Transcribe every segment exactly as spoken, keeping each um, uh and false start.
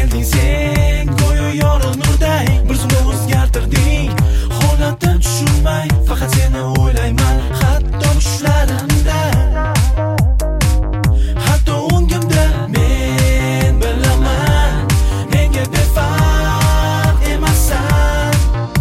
kelding sen go'yo yorug' nurday, bir zumda o'zgartirding holatdan tushunmay, faqat seni o'ylayman hatto tushlarimda, hatto o'ngimda. Men bilaman menga befarq emassan,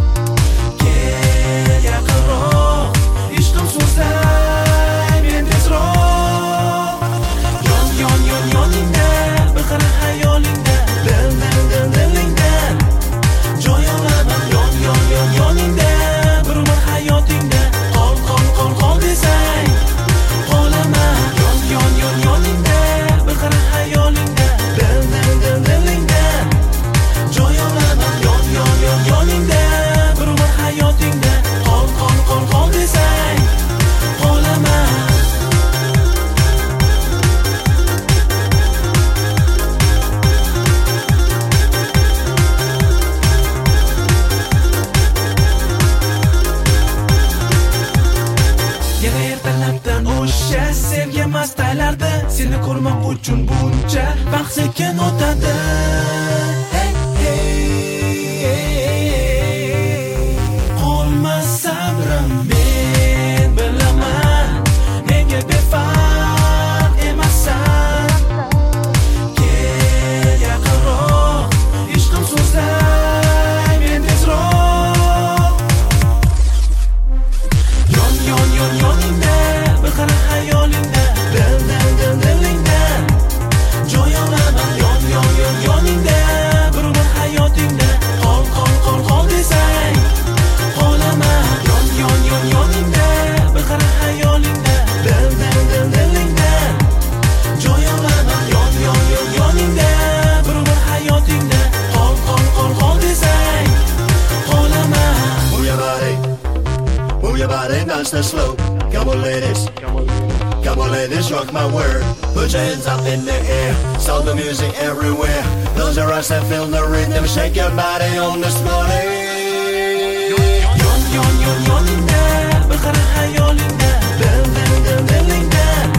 kel yaqinroq ishqim so'zlay men tezroq. Yon yon yon yoningda bir qara xayolingda, dil dil dil dilingdan joy olaman. Yon yon yon yoningda bir umr hayotingda, qol qol qol qol desang qolaman. Yon yon yon yoningda bir qara xayolingda, dil dil dil dilingdan joy olaman. Yon yon yon yoningda bir umr hayotingda, qol qol qol qol desang qolaman. Yana ertalabdan o'sha sevgi mastaylarda seni ko'rmoq uchun buncha vaqt sekin o'tadi. Hey, hey, hey. Qolmas sabrim, men bilaman menga befarq emassan, kel yaqinroq ishqim so'zlay men tezroq. Yon yon yon yoningda bir qara xayolingda, dil dil dil dilingdan joy olaman. Yon yon yon yoningda bir umr hayotingda, qol qol qol qol desang qolaman. Yon yon yon yoningda bir qara xayolingda, dil dil dil dilingdan joy olaman. Yon yon yon yoningda bir umr hayotingda, qol qol qol qol desang qolaman. Move your body, move your body nice and slow. Come on ladies, come on ladies, rock my world. Put your hands up in the air, sound the music everywhere. Close your eyes and feel the rhythm, shake your body on this morning. Yon yon yon yoningda bir qara xayolingda, dil dil dil dilingdan